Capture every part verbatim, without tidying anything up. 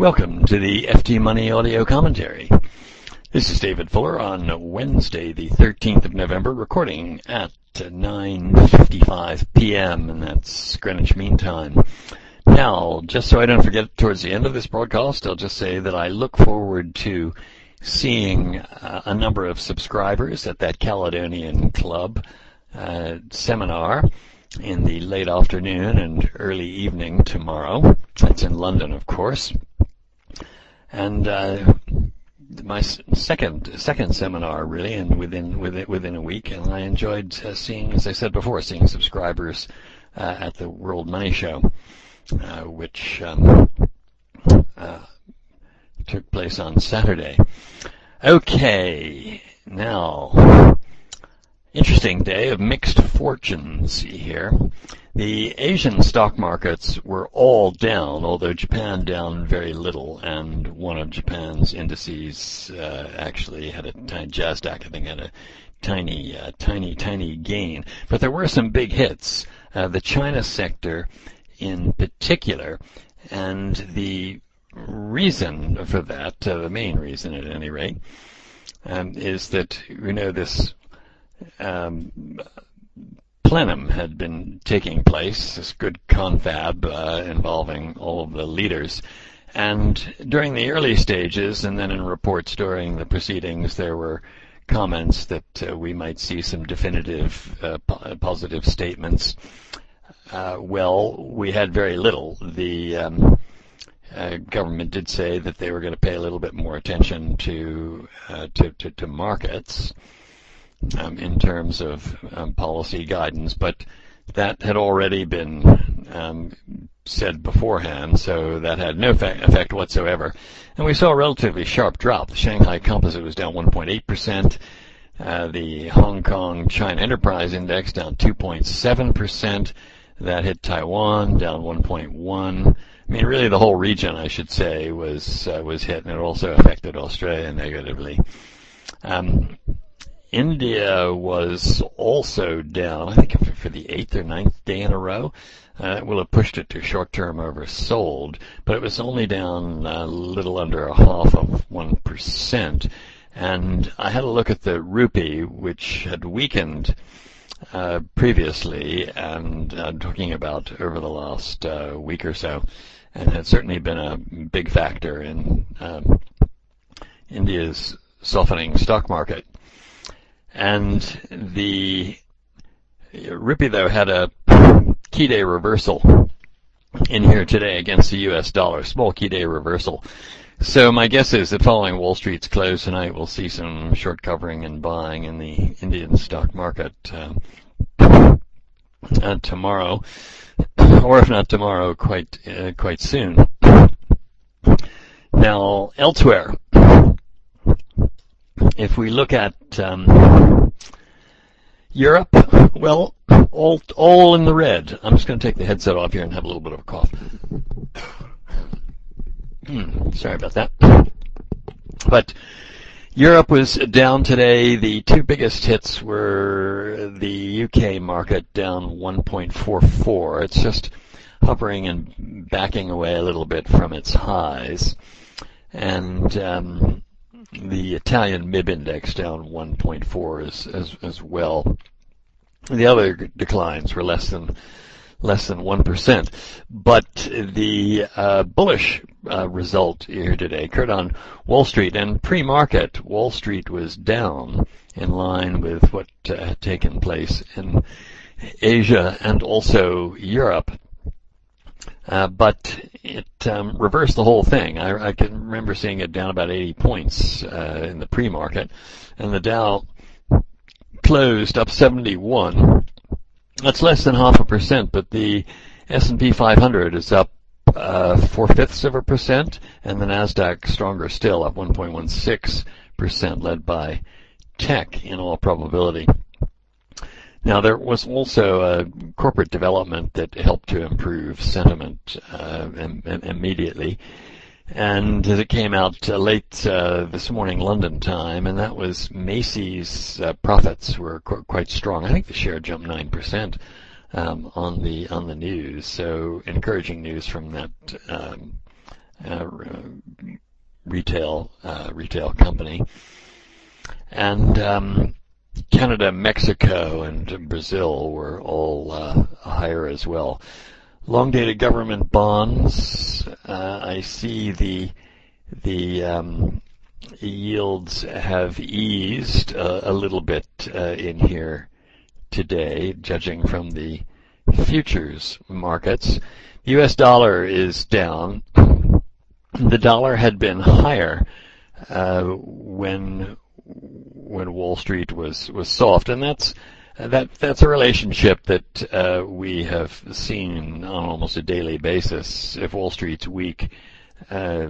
Welcome to the F T Money audio commentary. This is David Fuller on Wednesday, the thirteenth of November, recording at nine fifty-five p.m., and that's Greenwich Mean Time. Now, just so I don't forget towards the end of this broadcast, I'll just say that I look forward to seeing uh, a number of subscribers at that Caledonian Club uh, seminar in the late afternoon and early evening tomorrow. That's in London, of course. And uh, my second second seminar, really, and within within within a week, and I enjoyed uh, seeing, as I said before, seeing subscribers uh, at the World Money Show, uh, which um, uh, took place on Saturday. Okay, now, interesting day of mixed fortunes here. The Asian stock markets were all down, although Japan down very little, and one of Japan's indices uh, actually had a tiny, JASDAQ, I think, had a tiny, uh, tiny, tiny gain. But there were some big hits. Uh, the China sector in particular, and the reason for that, uh, the main reason at any rate, um, is that, you know, this um, plenum had been taking place, this good confab uh, involving all of the leaders. And during the early stages, and then in reports during the proceedings, there were comments that uh, we might see some definitive uh, po- positive statements. Uh, well, we had very little. The um, uh, government did say that they were going to pay a little bit more attention to uh, to, to, to markets um, in terms of um, policy guidance, but that had already been um, said beforehand, so that had no fa- effect whatsoever. And we saw a relatively sharp drop. The Shanghai Composite was down one point eight percent. Uh, the Hong Kong China Enterprise Index down two point seven percent. That hit Taiwan, down one point one. I mean, really the whole region, I should say, was uh, was hit, and it also affected Australia negatively. Um, India was also down, I think, for the eighth or ninth day in a row. Uh, it will have pushed it to short-term oversold, but it was only down a little under a half of one percent. And I had a look at the rupee, which had weakened Uh, previously, and I'm uh, talking about over the last uh, week or so, and had certainly been a big factor in um, India's softening stock market. And the rupee, though, had a key day reversal in here today against the U S dollar, small key day reversal. So my guess is that following Wall Street's close tonight, we'll see some short covering and buying in the Indian stock market uh, uh, tomorrow, or if not tomorrow, quite uh, quite soon. Now, elsewhere, if we look at um, Europe, well, all all in the red. I'm just going to take the headset off here and have a little bit of a cough. Hmm, sorry about that. But Europe was down today. The two biggest hits were the U K market down one point four four. It's just hovering and backing away a little bit from its highs. And um, the Italian M I B index down one point four as, as, as well. The other declines were less than less than one percent. But the uh, bullish uh, result here today occurred on Wall Street, and pre-market, Wall Street was down in line with what uh, had taken place in Asia and also Europe. Uh, but it um, reversed the whole thing. I, I can remember seeing it down about eighty points uh, in the pre-market, and the Dow closed up seventy-one. That's less than half a percent, but the S and P five hundred is up uh, four-fifths of a percent, and the NASDAQ stronger still, up one point one six percent, led by tech in all probability. Now, there was also a corporate development that helped to improve sentiment uh, im- im- immediately. And it came out uh, late uh, this morning London time, and that was Macy's uh, profits were qu- quite strong. I think the share jumped nine percent um, on the on the news. So encouraging news from that um, uh, retail uh, retail company. And um, Canada, Mexico, and Brazil were all uh, higher as well. Long-dated government bonds, uh, I see the the um, yields have eased uh, a little bit uh, in here today, judging from the futures markets. The U S dollar is down. The dollar had been higher uh, when when Wall Street was was soft, and that's that that's a relationship that uh, we have seen on almost a daily basis. If Wall Street's weak, uh,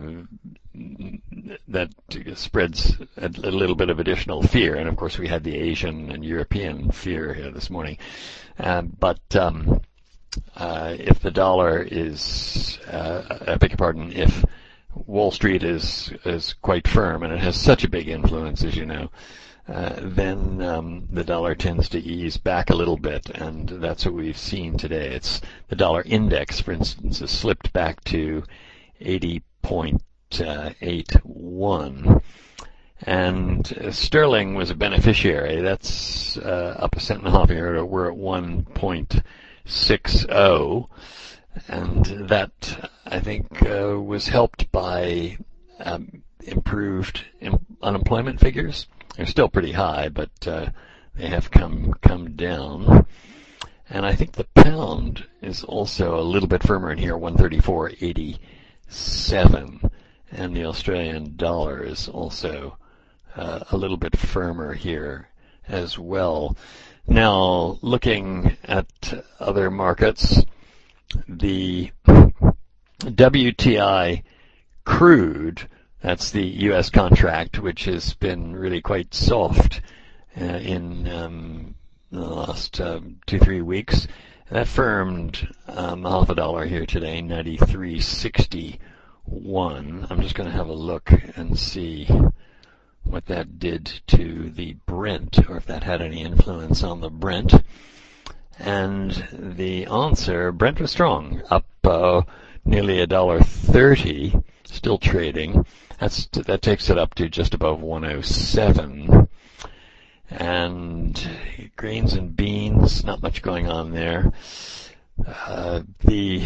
that spreads a, a little bit of additional fear, and of course we had the Asian and European fear here this morning. Uh, but um, uh, if the dollar is, uh, I beg your pardon, if Wall Street is is quite firm, and it has such a big influence, as you know, uh, then um, the dollar tends to ease back a little bit, and that's what we've seen today. It's the dollar index, for instance, has slipped back to eighty point eight one, and uh, sterling was a beneficiary. That's uh, up a cent and a half here. We're at one point six zero. And that, I think, uh, was helped by um, improved im- unemployment figures. They're still pretty high, but uh, they have come come down. And I think the pound is also a little bit firmer in here, one thirty-four eighty-seven. And the Australian dollar is also uh, a little bit firmer here as well. Now, looking at other markets, the W T I crude, that's the U S contract, which has been really quite soft uh, in um, the last um, two, three weeks. That firmed um, half a dollar here today, ninety-three sixty-one. I'm just going to have a look and see what that did to the Brent, or if that had any influence on the Brent. And the answer, Brent was strong, up uh, nearly a dollar thirty, still trading. That's that takes it up to just above one oh seven. And grains and beans, not much going on there. Uh, the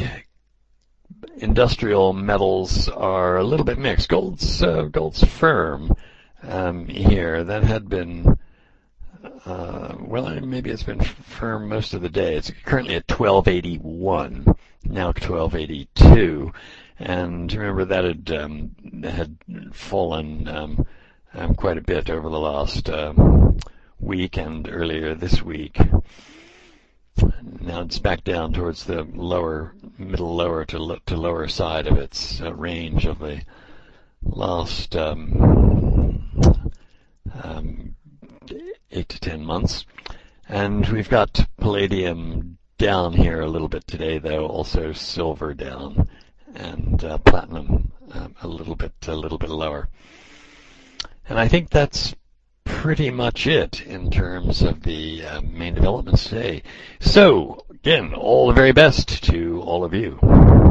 industrial metals are a little bit mixed. Gold's uh, gold's firm um, here. That had been. Uh, well, maybe it's been firm most of the day. It's currently at twelve eighty-one, now twelve eighty-two, and remember that had um, had fallen um, um, quite a bit over the last um, week and earlier this week. Now it's back down towards the lower, middle lower to lo- to lower side of its uh, range of the last um, um, eight to ten months. And we've got palladium down here a little bit today, though, also silver down, and uh, platinum um, a little bit a little bit lower. And I think that's pretty much it in terms of the uh, main developments today. So, again, all the very best to all of you.